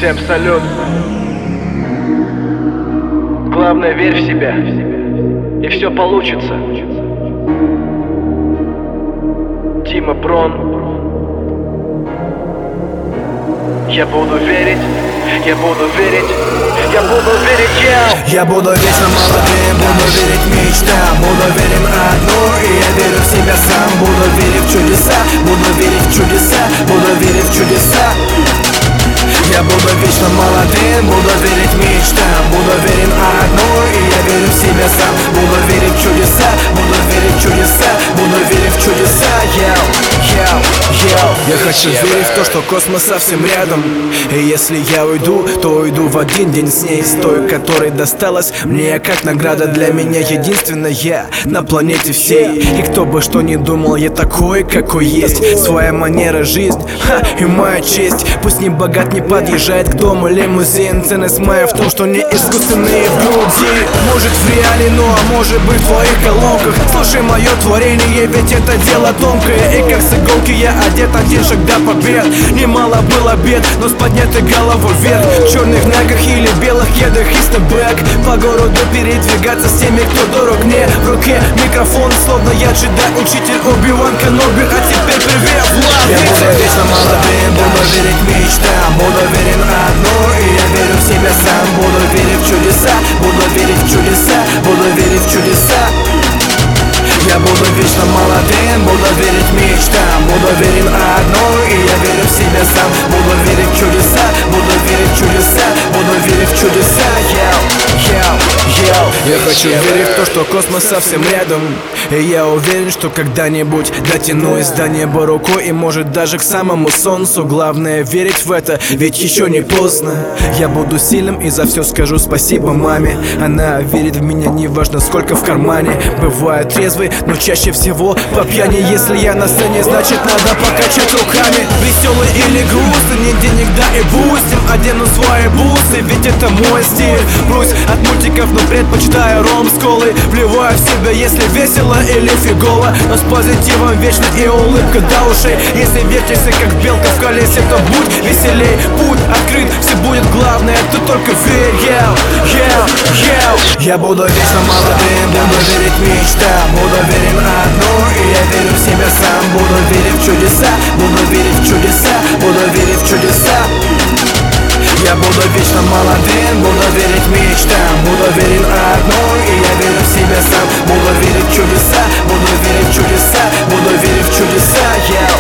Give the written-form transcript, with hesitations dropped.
Всем салют. Главное, верь в себя, и все получится. Дима Брон. Я буду верить, я буду верить, я буду верить, Я буду вечно молодым, буду верить мечтам, буду верен одну, и я верю в себя сам. Буду верить в чудеса, буду верить в чудеса, буду верить в чудеса. Я буду вечно молодым, буду верить мечтам, буду верен одну, и я верю в себя сам. Буду верить в чудеса, буду верить в чудеса, буду верить в чудеса. Я хочу верить в то, что космос совсем рядом. И если я уйду, то уйду в один день с ней, с той, которой досталась мне как награда. Для меня единственная на планете всей. И кто бы что ни думал, я такой, какой есть. Своя манера, жизнь, и моя честь. Пусть не богат, не подъезжает к дому лимузин. Ценность моя в том, что не искусственные в груди. Может в реале, ну а может быть в твоих колонках. Слушай мое творение, ведь это дело тонкое. И как с иголки я одет, один шаг до побед. Немало было бед, но с поднятой головой вверх. В черных нагах или белых кедах и стебэк. По городу передвигаться с теми, кто дорог мне. В руке микрофон, словно я джедай, учитель Оби-Ван Кеноби. А теперь привет, Влад. Я буду вечно молодым, буду верить мечтам, буду верен одну, и я верю в себя сам. Буду верить в чудеса, буду верить в чудеса, буду верить в чудеса. Я буду вечно молодым, буду верить мечтам, буду верен одну, и я верю в себя сам. Буду верить в чудеса, буду верить в чудеса, буду верить в чудеса. Я хочу верить в то, что космос совсем рядом. И я уверен, что когда-нибудь дотянусь до неба рукой, и может даже к самому солнцу. Главное верить в это, ведь еще не поздно. Я буду сильным и за все скажу спасибо маме. Она верит в меня, неважно сколько в кармане. Бываю трезвый, но чаще всего по пьяни. Если я на сцене, значит надо покачать руками. Веселый или грустный, нет денег, да и бустим. Одену свои бусы, ведь это мой стиль. Брусь от мультиков, но предпочитаю ром с колой. Вливаю в себя, если весело или фигово, но с позитивом вечно и улыбка до ушей. Если вертишься как белка в колесе, то будь веселей. Путь открыт, все будет, главное, ты только верь. Я буду вечно молодым, буду верить мечтам, буду верен одну, и я верю в себя сам. Буду верить в чудеса, буду верить в чудеса, буду верить в чудеса. Я буду вечно молодым, буду верить мечтам, буду верен одну, и я верю в себя сам. Буду верить в чудеса, буду верить в чудеса, буду верить в чудеса.